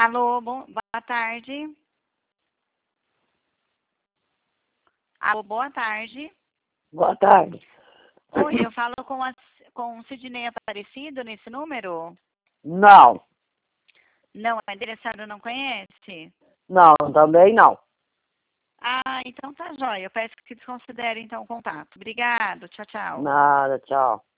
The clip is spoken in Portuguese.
Alô, boa tarde. Alô, boa tarde. Boa tarde. Oi, eu falo com o Sidney Aparecido nesse número? Não, Não, é endereçado, não conhece? não, também não. Ah, então tá jóia. Eu peço que desconsidere então o contato. Obrigado. Tchau, tchau. Nada, tchau.